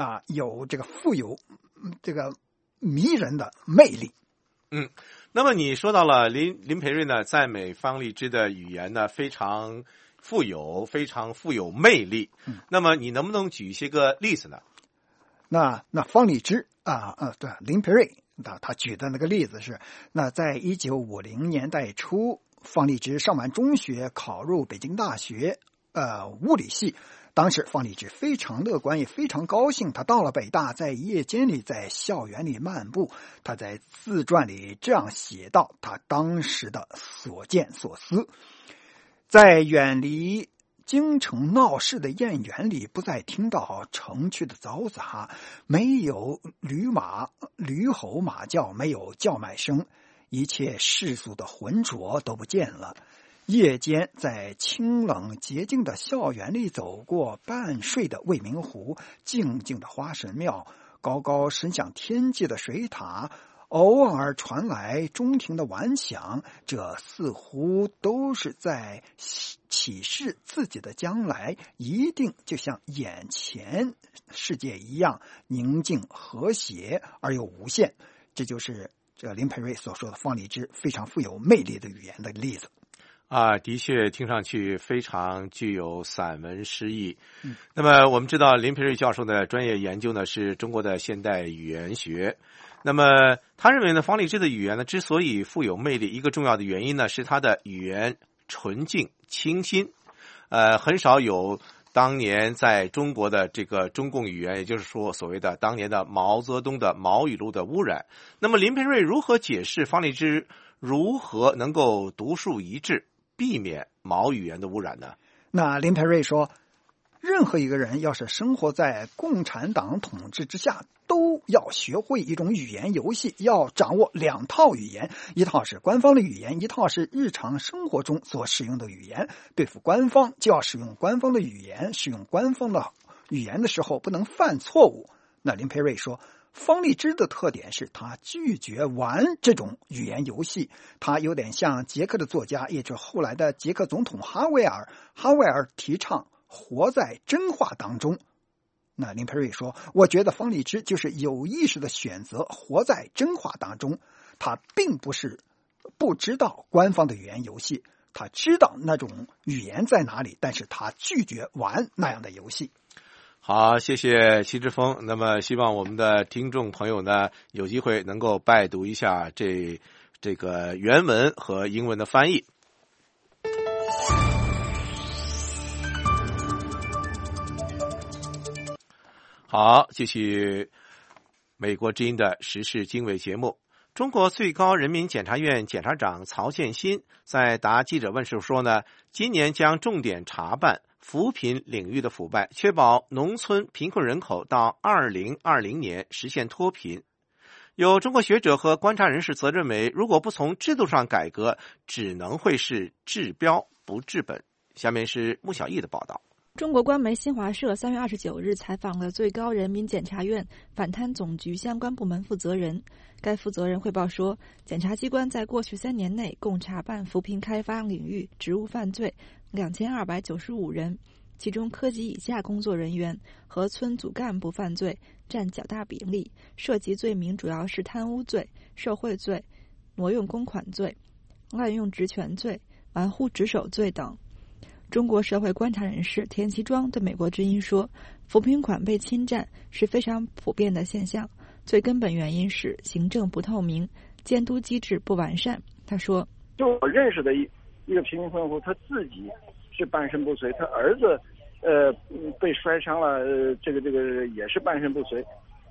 迷人的魅力。 那么你说到了林培瑞呢，赞美方励之的语言呢非常富有魅力。那么你能不能举一些个例子呢？ 那方励之对，林培瑞他举的那个例子是，那在1950年代初，方励之上完中学，考入北京大学物理系。当时方励之非常乐观，也非常高兴。他到了北大，在夜间里，在校园里漫步。他在自传里这样写道他当时的所见所思：在远离京城闹市的燕园里，不再听到城区的嘈杂，没有驴吼马叫，没有叫卖声，一切世俗的浑浊都不见了。夜间在清冷洁净的校园里走过，半睡的未名湖，静静的花神庙，高高伸向天际的水塔，偶尔传来中庭的晚响，这似乎都是在启示自己的将来一定就像眼前世界一样宁静和谐而又无限。这就是这林培瑞所说的方励之非常富有魅力的语言的例子。 的确听上去非常具有散文诗意。那么我们知道林培瑞教授的专业研究呢是中国的现代语言学。那么他认为呢，方励之的语言呢之所以富有魅力，一个重要的原因呢是他的语言纯净清新。很少有当年在中国的这个中共语言，也就是说所谓的当年的毛泽东的毛语录的污染。那么林培瑞如何解释方励之如何能够独树一帜，避免毛语言的污染呢？ 那林培瑞说，任何一个人要是生活在共产党统治之下，都要学会一种语言游戏，要掌握2套语言，一套是官方的语言，一套是日常生活中所使用的语言。对付官方就要使用官方的语言，使用官方的语言的时候不能犯错误。那林培瑞说，方励之的特点是他拒绝玩这种语言游戏，他有点像捷克的作家，也就是后来的捷克总统哈维尔提倡活在真话当中。那林培瑞说，我觉得方励之就是有意识的选择活在真话当中，他并不是不知道官方的语言游戏，他知道那种语言在哪里，但是他拒绝玩那样的游戏。 好，谢谢齐之锋。那么希望我们的听众朋友呢有机会能够拜读一下这个原文和英文的翻译。 好，继续美国之音的时事经纬节目。中国最高人民检察院检察长曹建新在答记者问时说呢，今年将重点查办扶贫领域的腐败，确保农村贫困人口到2020年实现脱贫。有中国学者和观察人士则认为，如果不从制度上改革，只能会是治标不治本。下面是穆小艺的报道。 中国官媒新华社3月29日采访了最高人民检察院反贪总局相关部门负责人。该负责人汇报说，检察机关在过去3年内共查办扶贫开发领域职务犯罪2295人，其中科级以下工作人员和村组干部犯罪占较大比例，涉及罪名主要是贪污罪、受贿罪、挪用公款罪、滥用职权罪、玩忽职守罪等。中国社会观察人士田其庄对美国之音说，扶贫款被侵占是非常普遍的现象，最根本原因是行政不透明，监督机制不完善。他说， 就我认识的一个贫困户，他自己是半身不遂，他儿子被摔伤了，这个也是半身不遂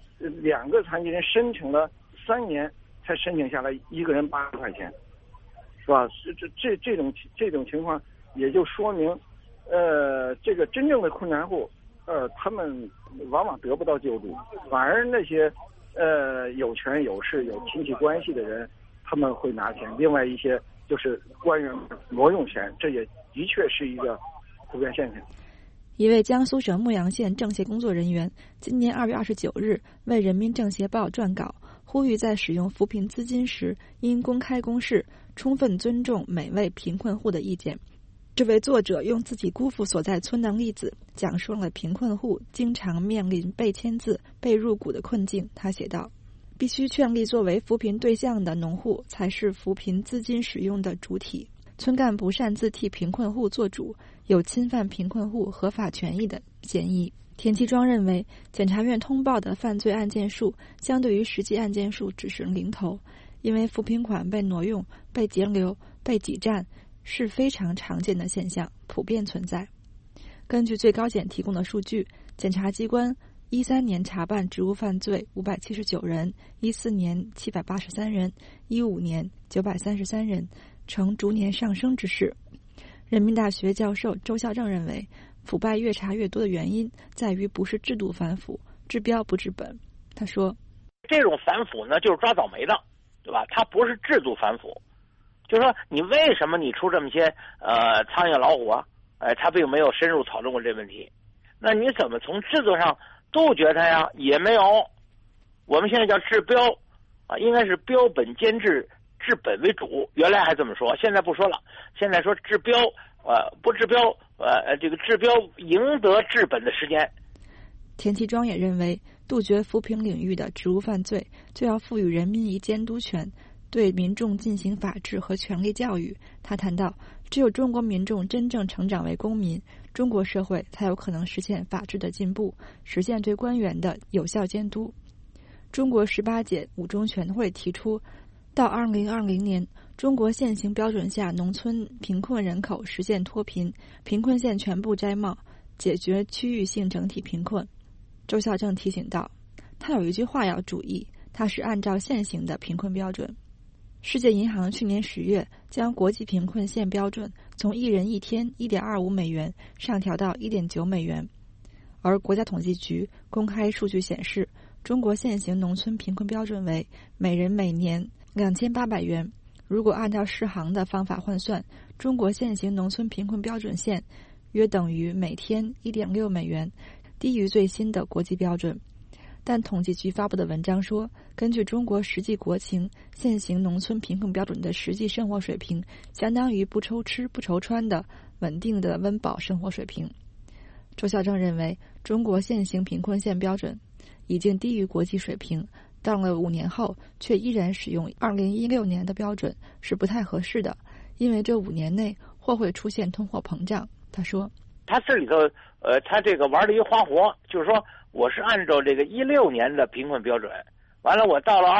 ，2个残疾人申请了3年才申请下来，一个人80块钱，是吧？这种情况也就说明，这个真正的困难户，他们往往得不到救助，反而那些有权有势有亲戚关系的人，他们会拿钱。另外一些就是官员挪用钱，这也的确是一个普遍现象。 一位江苏省牧阳县政协工作人员今年2月29日为《人民政协报》撰稿，呼吁在使用扶贫资金时应公开公示，充分尊重每位贫困户的意见。这位作者用自己姑父所在村的例子，讲述了贫困户经常面临被签字、被入股的困境。他写道，必须确立作为扶贫对象的农户才是扶贫资金使用的主体，村干部擅自替贫困户做主，有侵犯贫困户合法权益的嫌疑。田其庄认为，检察院通报的犯罪案件数相对于实际案件数只是零头，因为扶贫款被挪用、被截留、被挤占是非常常见的现象，普遍存在。根据最高检提供的数据，检察机关13年查办职务犯罪579人，14年783人，15年933人，呈逐年上升之势。人民大学教授周孝正认为，腐败越查越多的原因在于不是制度反腐，治标不治本。他说， 这种反腐呢，就是抓倒霉的，对吧？它不是制度反腐。就是说，你为什么你出这么些苍蝇老虎啊？他并没有深入讨论过这问题。那你怎么从制度上杜绝它呀？也没有。我们现在叫治标啊，应该是标本兼治，治本为主。原来还这么说，现在不说了。现在说治标，不治标，这个治标赢得治本的时间。 田其庄也认为，杜绝扶贫领域的职务犯罪，就要赋予人民以监督权，对民众进行法治和权力教育。他谈到，只有中国民众真正成长为公民，中国社会才有可能实现法治的进步，实现对官员的有效监督。中国18届五中全会提出，到2020年，中国现行标准下农村贫困人口实现脱贫，贫困县全部摘帽，解决区域性整体贫困。周孝正提醒道，他有一句话要注意，他是按照现行的贫困标准。世界银行去年10月将国际贫困线标准从1人1天1.25美元上调到1.9美元，而国家统计局公开数据显示，中国现行农村贫困标准为每人每年2800元。如果按照世行的方法换算，中国现行农村贫困标准线约等于每天1.6美元，低于最新的国际标准。但统计局发布的文章说，根据中国实际国情，现行农村贫困标准的实际生活水平相当于不愁吃不愁穿的稳定的温饱生活水平。周孝正认为，中国现行贫困线标准已经低于国际水平，到了5年后却依然使用2016年的标准是不太合适的，因为这5年内或会出现通货膨胀。他说， 他这里头他这个玩了一花活，就是说我是按照这个16年的贫困标准，完了我到了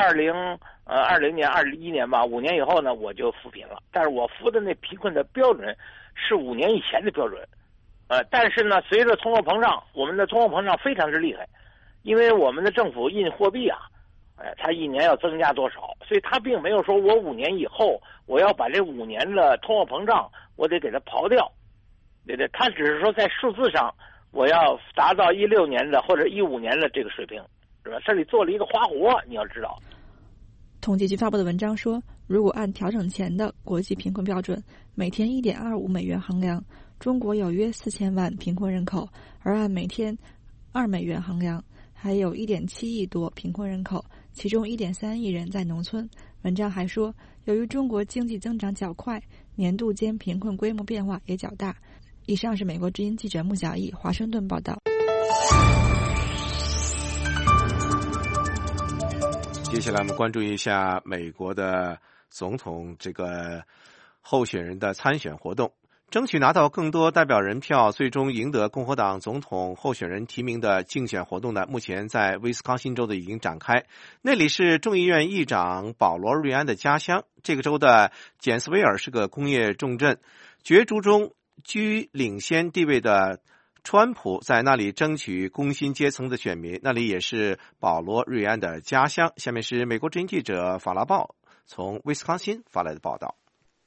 20年21年吧，5年以后呢我就扶贫了，但是我扶的那贫困的标准是5年以前的标准，但是呢随着通货膨胀，我们的通货膨胀非常之厉害， 因为我们的政府印货币啊，它一年要增加多少，所以它并没有说我5年以后我要把这5年的通货膨胀我得给它刨掉，对对，它只是说在数字上我要达到16年的或者15年的这个水平，是吧？这里做了一个花活，你要知道。 统计局发布的文章说，如果按调整前的国际贫困标准，每天1.25美元衡量，中国有约4000万贫困人口，而按每天2美元衡量，还有1.7亿多贫困人口，其中1.3亿人在农村。文章还说，由于中国经济增长较快，年度间贫困规模变化也较大。以上是美国之音记者穆小艺华盛顿报道。 接下来我们关注一下美国的总统这个候选人的参选活动，争取拿到更多代表人票，最终赢得共和党总统候选人提名的竞选活动呢，目前在威斯康辛州的已经展开。那里是众议院议长保罗·瑞安的家乡，这个州的简斯维尔是个工业重镇，角逐中居领先地位的川普在那里争取工薪阶层的选民，那里也是保罗·瑞安的家乡。下面是美国之音记者法拉鲍从威斯康辛发来的报道。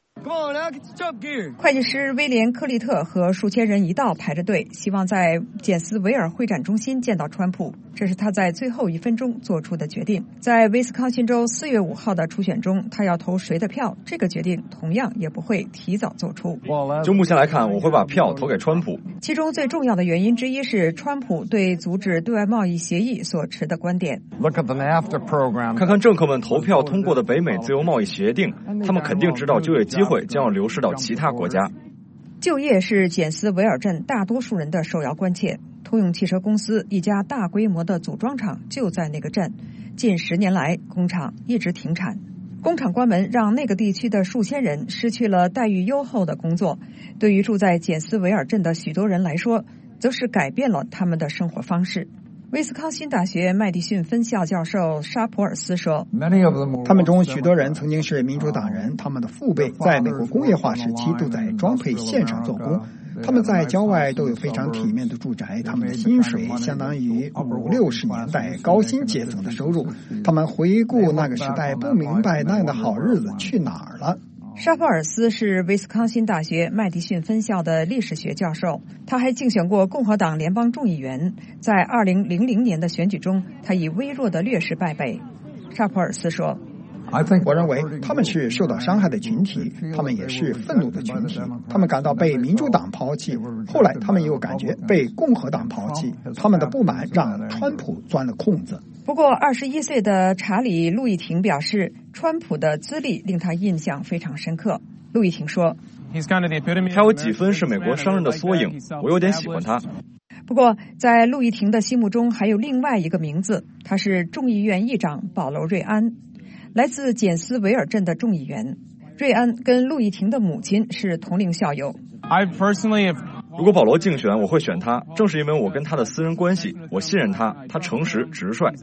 会计师威廉·克利特和数千人一道排着队，希望在简斯维尔会展中心见到川普。这是他在最后1分钟做出的决定。在威斯康辛州4月5号的初选中，他要投谁的票，这个决定同样也不会提早做出。 就目前来看，我会把票投给川普。 其中最重要的原因之一是川普对阻止对外贸易协议所持的观点。 看看政客们投票通过的北美自由贸易协定，他们肯定知道就业机会将要流失到其他国家。 就业是简斯维尔镇大多数人的首要关切。通用汽车公司一家大规模的组装厂就在那个镇，近10年来工厂一直停产。工厂关门让那个地区的数千人失去了待遇优厚的工作，对于住在简斯维尔镇的许多人来说，则是改变了他们的生活方式。威斯康辛大学麦迪逊分校教授沙普尔斯说， 他们中许多人曾经是民主党人，他们的父辈在美国工业化时期都在装配线上做工，他们在郊外都有非常体面的住宅，他们的薪水相当于50、60年代高薪阶层的收入。他们回顾那个时代，不明白那样的好日子去哪儿了。 沙普尔斯是威斯康辛大学麦迪逊分校的历史学教授，他还竞选过共和党联邦众议员。在2000年的选举中，他以微弱的劣势败北。沙普尔斯说， 我认为他们是受到伤害的群体，他们也是愤怒的群体，他们感到被民主党抛弃，后来他们又感觉被共和党抛弃，他们的不满让川普钻了空子。 不过21岁的查理·路易廷表示，川普的资历令他印象非常深刻。路易廷说， 他有几分是美国商人的缩影，我有点喜欢他。 不过在路易廷的心目中还有另外一个名字，他是众议院议长保罗·瑞安，来自简斯维尔镇的众议员。瑞安跟路易廷的母亲是同龄校友。 如果保罗竞选，我会选他，正是因为我跟他的私人关系，我信任他，他诚实直率。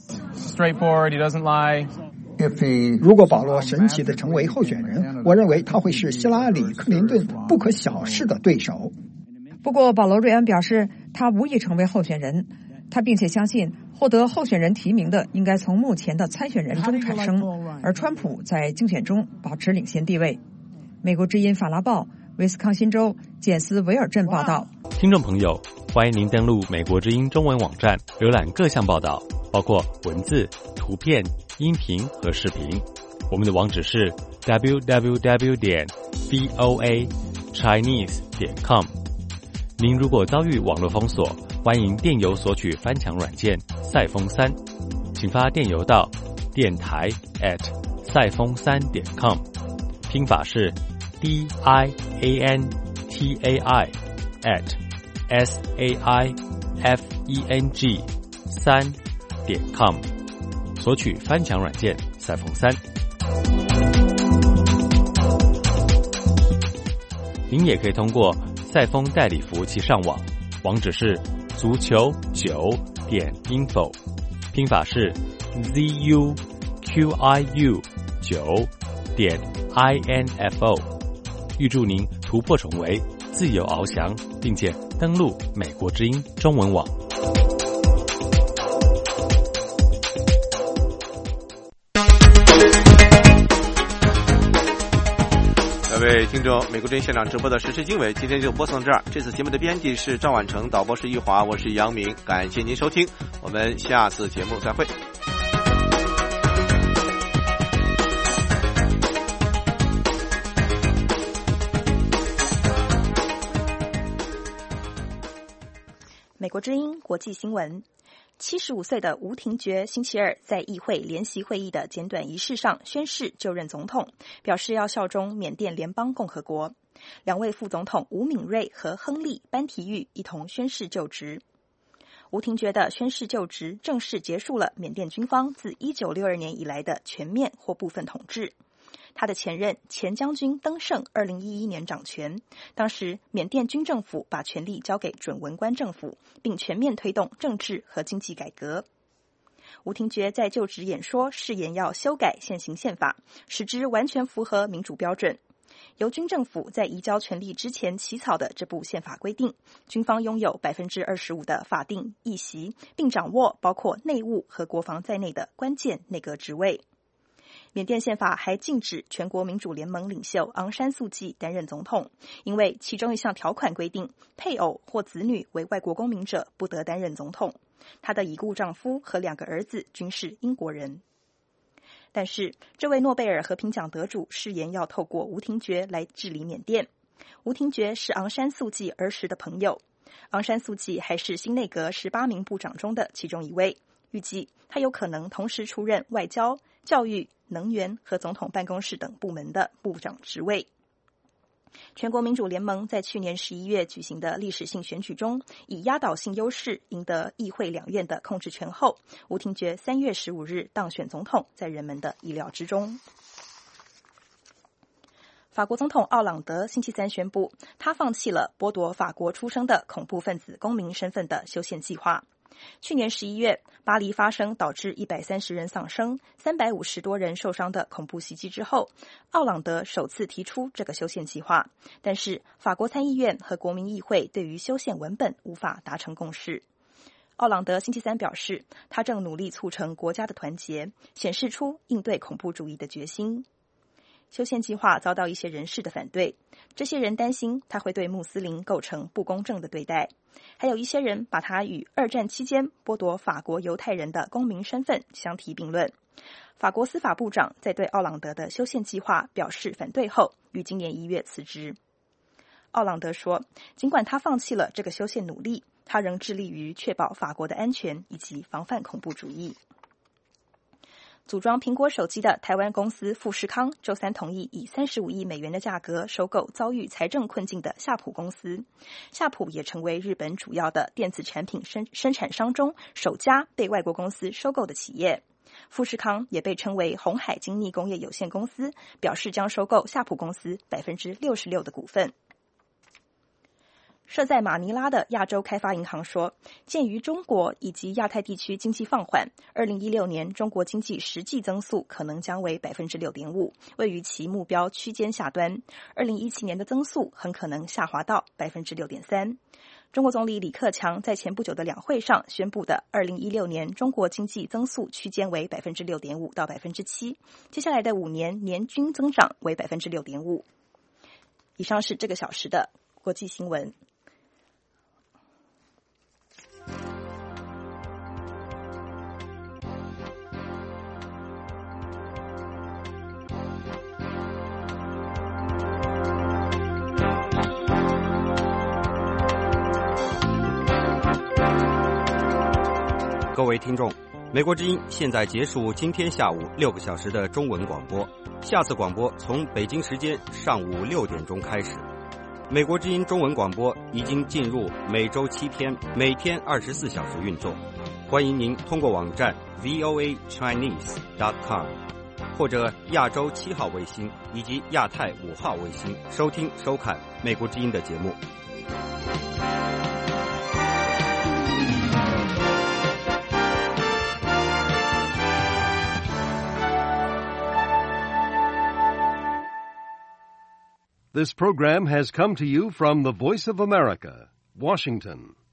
如果保罗神奇地成为候选人，我认为他会是希拉里·克林顿不可小视的对手。 不过保罗·瑞安表示，他无意成为候选人，他并且相信获得候选人提名的应该从目前的参选人中产生，而川普在竞选中保持领先地位。美国之音法拉报威斯康辛州简斯维尔镇报道。 听众朋友，欢迎您登录美国之音中文网站，浏览各项报道，包括文字、图片、音频和视频。我们的网址是 www.voachinese.com。您如果遭遇网络封锁，欢迎电邮索取翻墙软件赛风3，请发电邮到电台@赛风3.com，拼法是 DIANTAI@SAIFENG3.com， 索取翻墙软件赛风3。您也可以通过赛风代理服务器上网，网址是足球9.info， 拼法是 ZUQIU9.info。预祝您突破重围，自由翱翔，并且登陆美国之音中文网。 各位听众，美国之音现场直播的时事经纬今天就播送这儿。这次节目的编辑是赵婉成，导播是易华，我是杨明，感谢您收听，我们下次节目再会。 美国之音国际新闻，75岁的吴廷觉星期二在议会联席会议的简短仪式上宣誓就任总统，表示要效忠缅甸联邦共和国。两位副总统吴敏瑞和亨利·班提育一同宣誓就职。吴廷觉的宣誓就职正式结束了缅甸军方自1962年以来的全面或部分统治。他的前任前将军登盛2011年掌权，当时缅甸军政府把权力交给准文官政府，并全面推动政治和经济改革。吴廷觉在就职演说誓言要修改现行宪法，使之完全符合民主标准。由军政府在移交权力之前起草的这部宪法规定，军方拥有25%的法定议席，并掌握包括内务和国防在内的关键内阁职位。缅甸宪法还禁止全国民主联盟领袖昂山素季担任总统，因为其中一项条款规定，配偶或子女为外国公民者不得担任总统。她的已故丈夫和2个儿子均是英国人。但是，这位诺贝尔和平奖得主誓言要透过吴廷觉来治理缅甸。吴廷觉是昂山素季儿时的朋友，昂山素季还是新内阁18名部长中的其中一位。预计他有可能同时出任外交、教育、能源和总统办公室等部门的部长职位。全国民主联盟在去年11月举行的历史性选举中，以压倒性优势赢得议会2院的控制权后，吴廷觉3月15日当选总统，在人们的意料之中。法国总统奥朗德星期三宣布，他放弃了剥夺法国出生的恐怖分子公民身份的修宪计划。去年11月，巴黎发生导致130人丧生、350多人受伤的恐怖袭击之后，奥朗德首次提出这个修宪计划，但是法国参议院和国民议会对于修宪文本无法达成共识。奥朗德星期三表示，他正努力促成国家的团结，显示出应对恐怖主义的决心。修宪计划遭到一些人士的反对，这些人担心它会对穆斯林构成不公正的对待，还有一些人把它与2战期间剥夺法国犹太人的公民身份相提并论。法国司法部长在对奥朗德的修宪计划表示反对后，于今年1月辞职。奥朗德说，尽管他放弃了这个修宪努力，他仍致力于确保法国的安全以及防范恐怖主义。组装苹果手机的台湾公司富士康周三同意以35亿美元的价格收购遭遇财政困境的夏普公司。夏普也成为日本主要的电子产品生产商中首家被外国公司收购的企业。富士康也被称为鸿海精密工业有限公司，表示将收购夏普公司66%的股份。设在马尼拉的亚洲开发银行说，鉴于中国以及亚太地区经济放缓，2016年中国经济实际增速可能将为 6.5%， 位于其目标区间下端。2017年的增速很可能下滑到 6.3%。中国总理李克强在前不久的两会上宣布的2016年中国经济增速区间为 6.5% 到 7%， 接下来的5年年均增长为 6.5%。 以上是这个小时的国际新闻。 各位听众，美国之音现在结束今天下午6个小时的中文广播，下次广播从北京时间上午6点钟开始。美国之音中文广播已经进入每周7天，每天24小时运作。欢迎您通过网站 voachinese.com 或者亚洲7号卫星以及亚太5号卫星收听收看美国之音的节目。 This program has come to you from the Voice of America, Washington.